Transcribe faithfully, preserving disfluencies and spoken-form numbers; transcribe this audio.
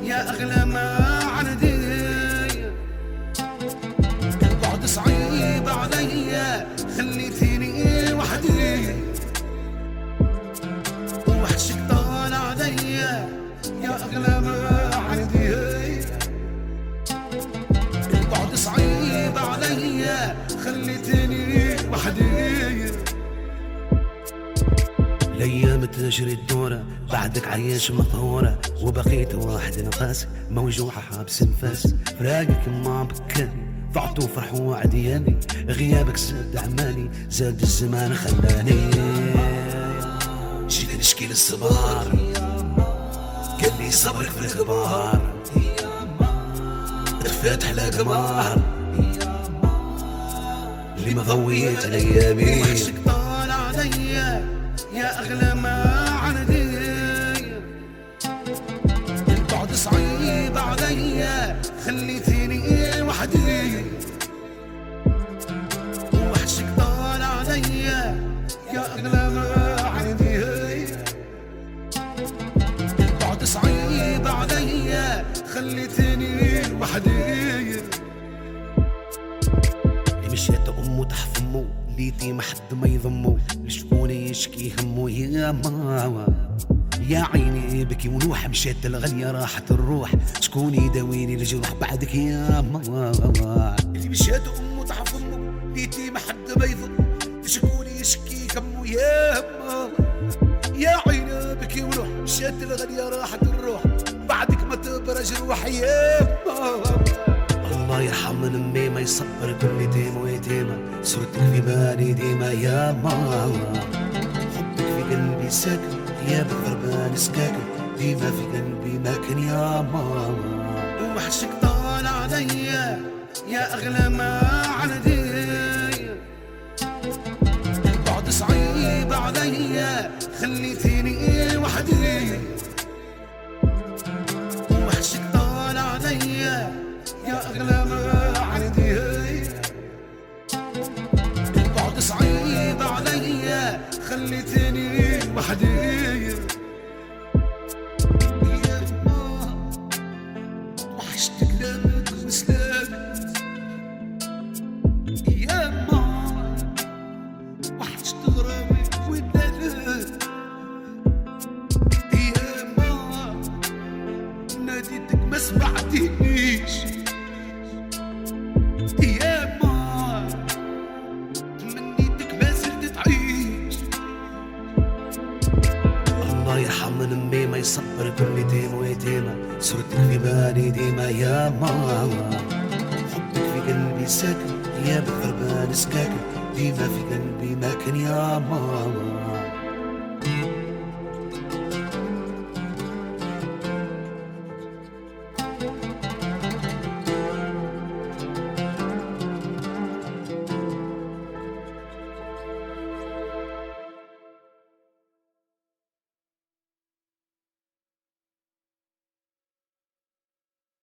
يا أغلى ما عندي. البعد صعيب عليا خليتيني وحدي، وحشك طال عليا يا أغلى ما عندي. البعد صعيب عليا خليتيني وحدي. الايام تجري الدورة بعدك عايش مطهورة، وبقيت واحد نقاس موجوعة حابس نفاس. فراقك ما بكاني ضعت وفرح وعدياني، غيابك زاد عماني زاد الزمان خلاني. جيت نشكي للصبار قال لي صبرك في الكبار، تفاتح على قمار اللي ما ضويت الايامي. وحشك طال عليا يا أغلى ما عندي. البعد صعيب عليا خليتيني وحدي، وحشك طال عليا يا أغلى ما عندي. البعد صعيب عليا خليتيني وحدي. مشيت أمو تحت أمو ليتي ما حد ما يضمو، لشكوني يشكي همو يا ماما. يا عيني يبكي ونوح مشيت الغنية راحت الروح، شكون يداويني الجروح بعدك يا ماما. اللي مشيت أمو تحت أمو ليتي ما حد ما يضم، شكون يشكي همو يا ماما. يا عيني يبكي ونوح مشيت الغنية راحت الروح، بعدك ما تبرج روح يا ماما. الله يرحم من امي ما يصبر كل يتيم ويتيمة، صورتك في بالي ديما يا ماما. حبك في قلبي ساكن غيابك غربان سكاكن، ديما في قلبي ماكن يا ماما. وحشك طال عليا يا أغلى ما عندي. البعد صعيب عليا خليتيني وحدي، وحشك طال عليا يا أغلى ما عندي. البعد صعيب عليا خليتني وحدي. يا ما وحشت كلامك وسلامك، يا ما وحشت غرامك ودلالك، يا ما ناديتك ما سمعتنيش، يا ما تمنيتك ما زلت تعيش. الله يرحم من امي ما يصبر كل يتيم ويتيمة، صورتك في بالي ديما يا ماما. حبك في قلبي ساكن غيابك غربان سكاكن، ديما في قلبي ماكن يا ماما.